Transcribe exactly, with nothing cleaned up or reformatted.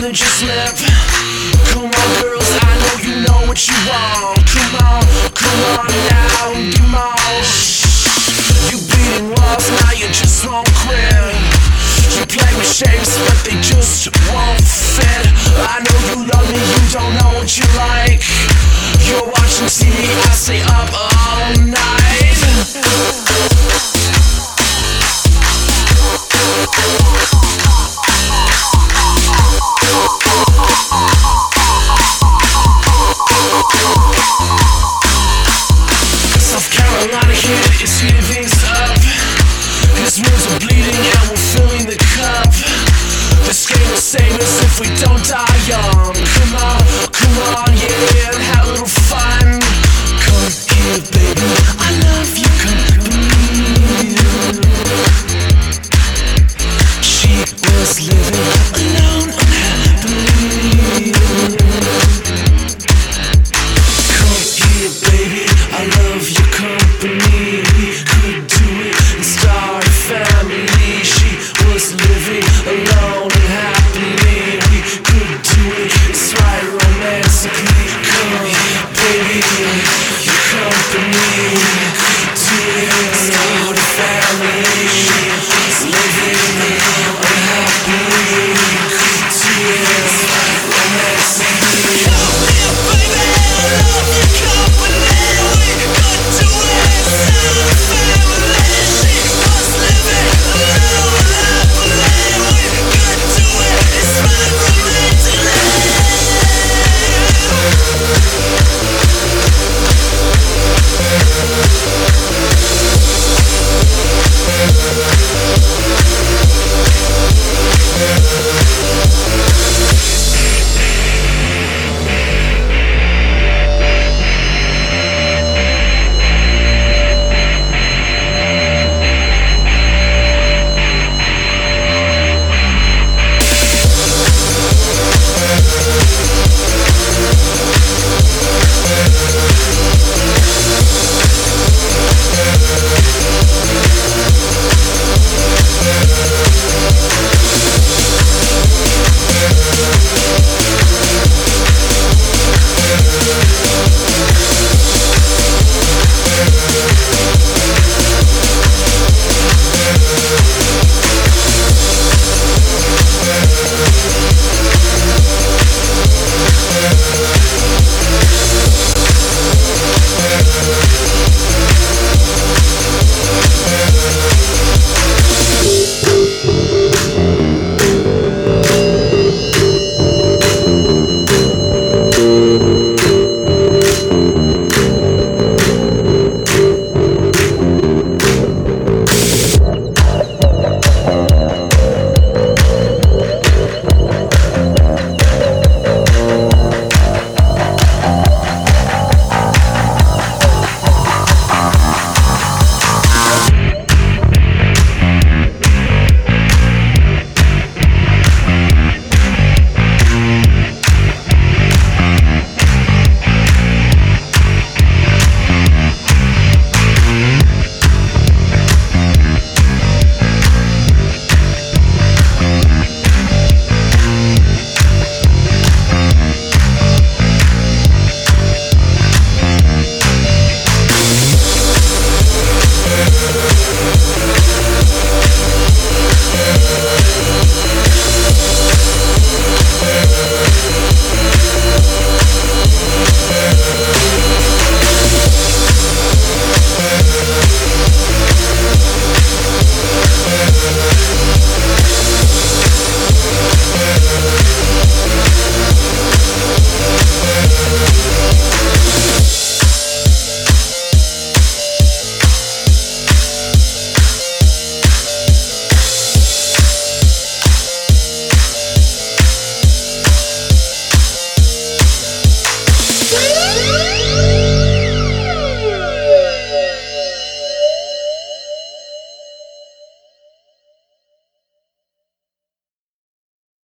than just lip. Come on girls, I know you know what you want. Come on, come on now, come on. You beating walls, now you just won't quit. You play with shapes, but they just won't fit. I know you love me, you don't know what you like. You're watching T V, I stay up all night. South Carolina here is heating things up. These wounds are bleeding and we're filling the cup. This game will save us if we don't die young. Come on, come on,